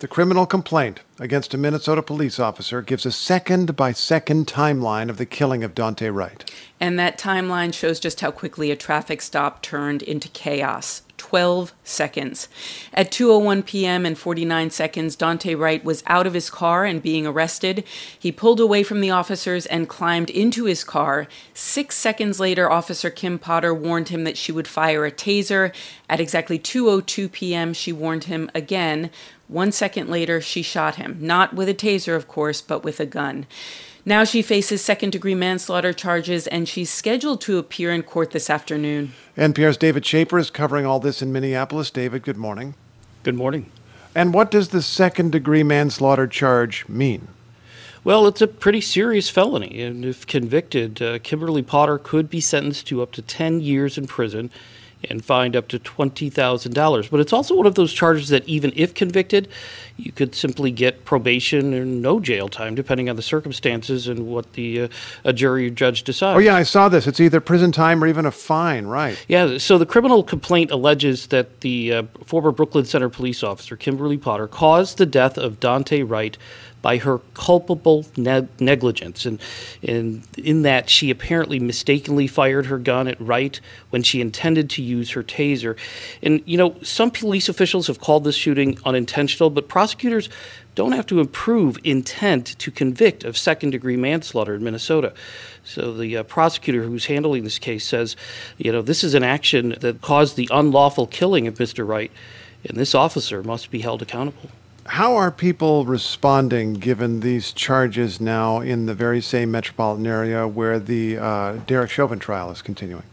The criminal complaint against a Minnesota police officer gives a second-by-second timeline of the killing of Daunte Wright. And that timeline shows just how quickly a traffic stop turned into chaos. 12 seconds. At 2:01 p.m. and 49 seconds, Daunte Wright was out of his car and being arrested. He pulled away from the officers and climbed into his car. 6 seconds later, Officer Kim Potter warned him that she would fire a taser. At exactly 2:02 p.m., she warned him again. 1 second later, she shot him. Not with a taser, of course, but with a gun. Now she faces second-degree manslaughter charges, and she's scheduled to appear in court this afternoon. NPR's David Schaper is covering all this in Minneapolis. David, good morning. Good morning. And what does the second-degree manslaughter charge mean? Well, it's a pretty serious felony, and if convicted, Kimberly Potter could be sentenced to up to 10 years in prison and fined up to $20,000. But it's also one of those charges that even if convicted, you could simply get probation or no jail time, depending on the circumstances and what a jury or judge decides. Oh, yeah, I saw this. It's either prison time or even a fine, right? Yeah, so the criminal complaint alleges that the former Brooklyn Center police officer, Kimberly Potter, caused the death of Daunte Wright by her culpable negligence. And in that, she apparently mistakenly fired her gun at Wright when she intended to use her taser. And, some police officials have called this shooting unintentional, but prosecutors don't have to prove intent to convict of second-degree manslaughter in Minnesota. So the prosecutor who's handling this case says, this is an action that caused the unlawful killing of Mr. Wright, and this officer must be held accountable. How are people responding given these charges now in the very same metropolitan area where the Derek Chauvin trial is continuing?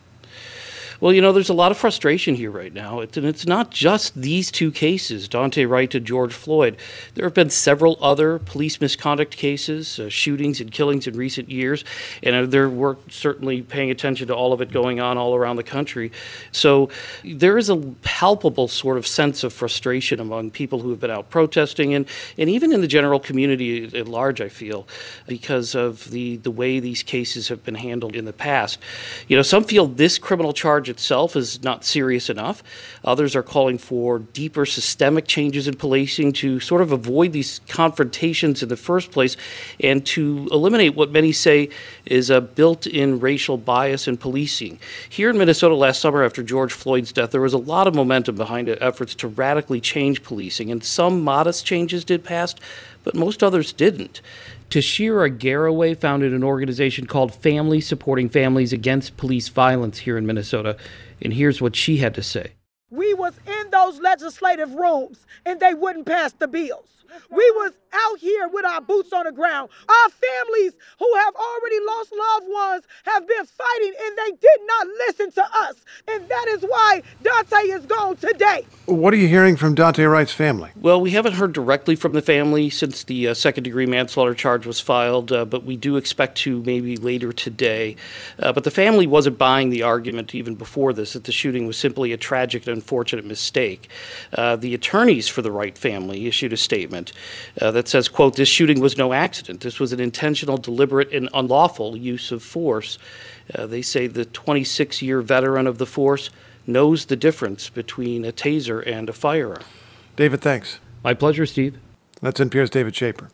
Well, there's a lot of frustration here right now. And it's not just these two cases, Daunte Wright and George Floyd. There have been several other police misconduct cases, shootings and killings in recent years, and we're certainly paying attention to all of it going on all around the country. So there is a palpable sort of sense of frustration among people who have been out protesting and even in the general community at large, I feel, because of the way these cases have been handled in the past. Some feel this criminal charge itself is not serious enough. Others are calling for deeper systemic changes in policing to sort of avoid these confrontations in the first place and to eliminate what many say is a built-in racial bias in policing. Here in Minnesota last summer after George Floyd's death, there was a lot of momentum behind efforts to radically change policing, and some modest changes did pass, but most others didn't. Tashira Garraway founded an organization called Families Supporting Families Against Police Violence here in Minnesota, and here's what she had to say. We was in those legislative rooms, and they wouldn't pass the bills. We was out here with our boots on the ground. Our families who have already lost loved ones have been fighting, and they did not listen to us. And that is why Daunte is gone today. What are you hearing from Daunte Wright's family? Well, we haven't heard directly from the family since the second-degree manslaughter charge was filed, but we do expect to maybe later today. But the family wasn't buying the argument even before this that the shooting was simply a tragic and unfortunate mistake. The attorneys for the Wright family issued a statement that says, quote, "This shooting was no accident. This was an intentional, deliberate, and unlawful use of force." They say the 26-year veteran of the force knows the difference between a taser and a firearm. David, thanks. My pleasure, Steve. That's NPR's David Schaper.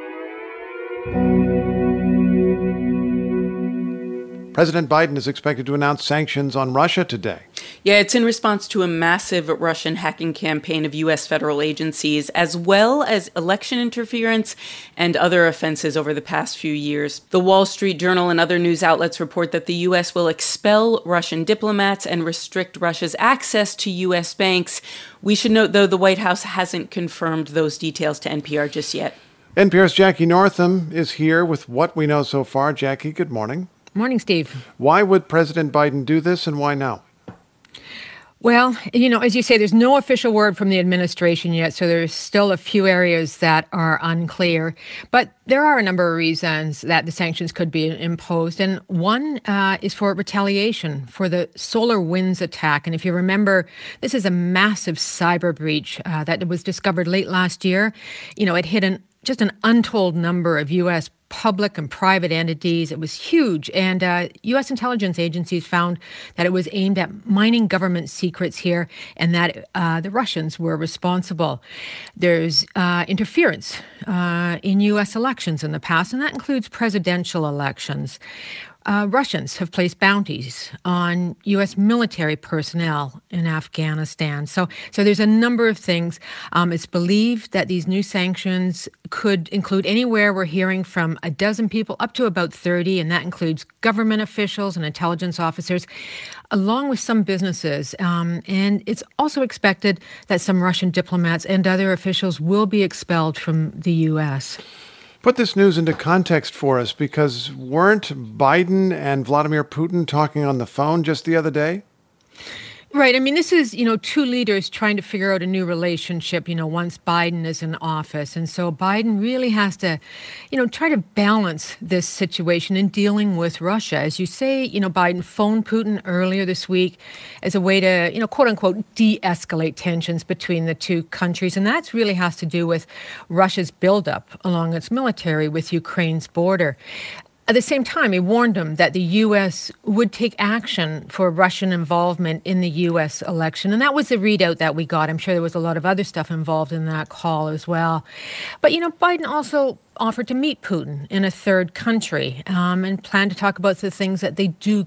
President Biden is expected to announce sanctions on Russia today. Yeah, it's in response to a massive Russian hacking campaign of U.S. federal agencies, as well as election interference and other offenses over the past few years. The Wall Street Journal and other news outlets report that the U.S. will expel Russian diplomats and restrict Russia's access to U.S. banks. We should note, though, the White House hasn't confirmed those details to NPR just yet. NPR's Jackie Northam is here with what we know so far. Jackie, good morning. Morning, Steve. Why would President Biden do this, and why now? Well, as you say, there's no official word from the administration yet, so there's still a few areas that are unclear. But there are a number of reasons that the sanctions could be imposed, and one is for retaliation for the SolarWinds attack. And if you remember, this is a massive cyber breach that was discovered late last year. It hit just an untold number of U.S. public and private entities. It was huge. And U.S. intelligence agencies found that it was aimed at mining government secrets here and that the Russians were responsible. There's interference in U.S. elections in the past, and that includes presidential elections. Russians have placed bounties on U.S. military personnel in Afghanistan. So there's a number of things. It's believed that these new sanctions could include anywhere we're hearing from a dozen people up to about 30, and that includes government officials and intelligence officers, along with some businesses. And it's also expected that some Russian diplomats and other officials will be expelled from the U.S. Put this news into context for us, because weren't Biden and Vladimir Putin talking on the phone just the other day? Right. I mean, this is, two leaders trying to figure out a new relationship, once Biden is in office. And so Biden really has to, try to balance this situation in dealing with Russia. As you say, Biden phoned Putin earlier this week as a way to, quote unquote, de-escalate tensions between the two countries. And that really has to do with Russia's buildup along its military with Ukraine's border. At the same time, he warned him that the U.S. would take action for Russian involvement in the U.S. election. And that was the readout that we got. I'm sure there was a lot of other stuff involved in that call as well. But, Biden also offered to meet Putin in a third country and plan to talk about the things that they do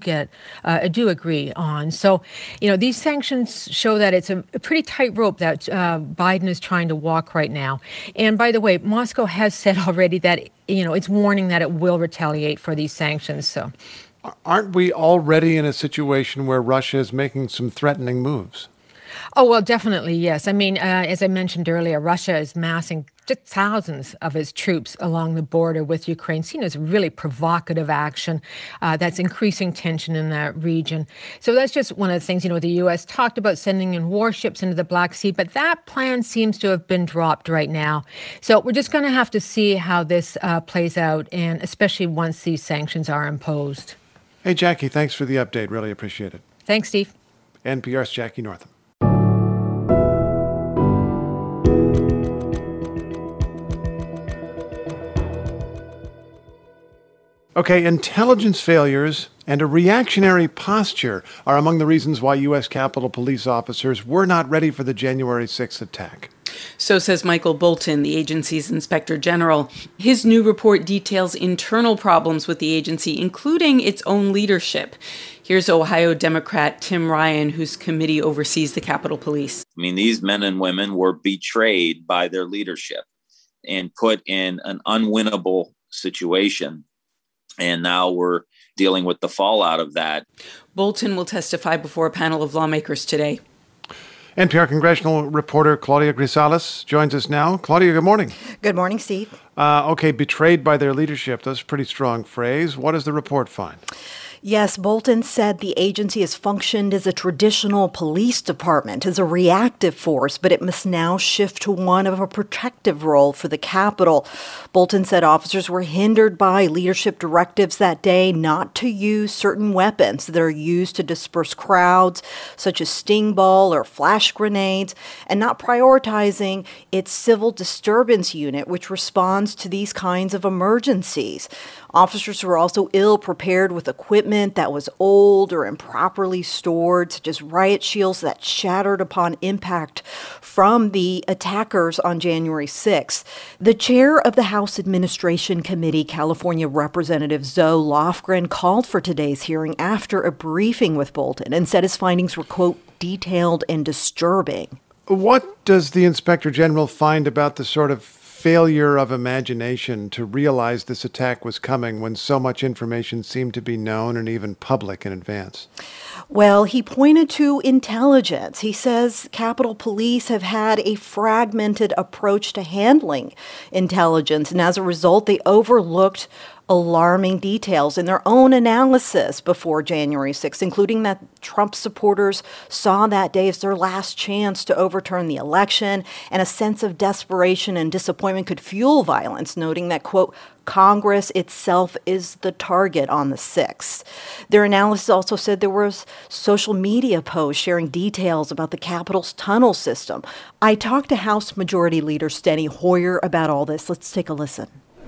agree on. So, these sanctions show that it's a pretty tight rope that Biden is trying to walk right now. And by the way, Moscow has said already that, it's warning that it will retaliate for these sanctions. So, aren't we already in a situation where Russia is making some threatening moves? Oh, well, definitely, yes. I mean, as I mentioned earlier, Russia is massing just thousands of its troops along the border with Ukraine, seen as really provocative action that's increasing tension in that region. So that's just one of the things, the U.S. talked about sending in warships into the Black Sea, but that plan seems to have been dropped right now. So we're just going to have to see how this plays out, and especially once these sanctions are imposed. Hey, Jackie, thanks for the update. Really appreciate it. Thanks, Steve. NPR's Jackie Northam. Okay, intelligence failures and a reactionary posture are among the reasons why U.S. Capitol Police officers were not ready for the January 6th attack. So says Michael Bolton, the agency's inspector general. His new report details internal problems with the agency, including its own leadership. Here's Ohio Democrat Tim Ryan, whose committee oversees the Capitol Police. I mean, these men and women were betrayed by their leadership and put in an unwinnable situation. And now we're dealing with the fallout of that. Bolton will testify before a panel of lawmakers today. NPR congressional reporter Claudia Grisales joins us now. Claudia, good morning. Good morning, Steve. Okay, betrayed by their leadership. That's a pretty strong phrase. What does the report find? Yes, Bolton said the agency has functioned as a traditional police department, as a reactive force, but it must now shift to one of a protective role for the Capitol. Bolton said officers were hindered by leadership directives that day not to use certain weapons that are used to disperse crowds, such as sting ball or flash grenades, and not prioritizing its civil disturbance unit, which responds to these kinds of emergencies. Officers were also ill-prepared with equipment that was old or improperly stored, such as riot shields that shattered upon impact from the attackers on January 6th. The chair of the House Administration Committee, California Representative Zoe Lofgren, called for today's hearing after a briefing with Bolton and said his findings were, quote, detailed and disturbing. What does the Inspector General find about the sort of failure of imagination to realize this attack was coming when so much information seemed to be known and even public in advance? Well, he pointed to intelligence. He says Capitol Police have had a fragmented approach to handling intelligence, and as a result, they overlooked alarming details in their own analysis before January 6th, including that Trump supporters saw that day as their last chance to overturn the election, and a sense of desperation and disappointment could fuel violence, noting that, quote, Congress itself is the target on the 6th. Their analysis also said there was social media posts sharing details about the Capitol's tunnel system. I talked to House Majority Leader Steny Hoyer about all this. Let's take a listen.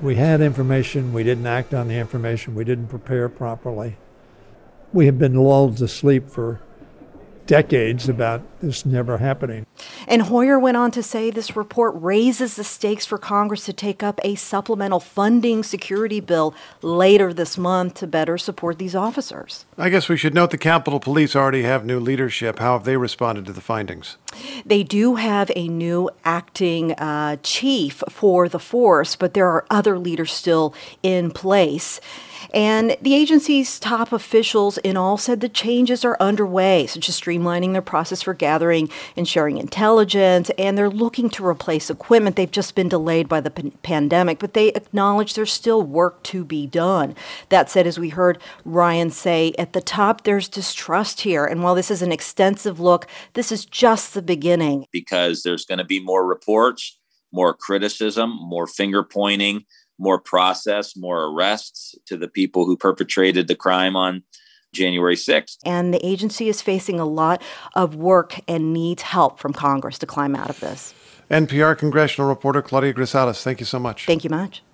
We had information, we didn't act on the information, we didn't prepare properly. We have been lulled to sleep for decades about this never happening. And Hoyer went on to say this report raises the stakes for Congress to take up a supplemental funding security bill later this month to better support these officers. I guess we should note the Capitol Police already have new leadership. How have they responded to the findings? They do have a new acting chief for the force, but there are other leaders still in place. And the agency's top officials in all said the changes are underway, such as streamlining their process for gathering and sharing intelligence, and they're looking to replace equipment. They've just been delayed by the pandemic, but they acknowledge there's still work to be done. That said, as we heard Ryan say at the top, there's distrust here. And while this is an extensive look, this is just the beginning. Because there's going to be more reports, more criticism, more finger pointing, more process, more arrests to the people who perpetrated the crime on January 6th. And the agency is facing a lot of work and needs help from Congress to climb out of this. NPR congressional reporter Claudia Grisales, thank you so much. Thank you much.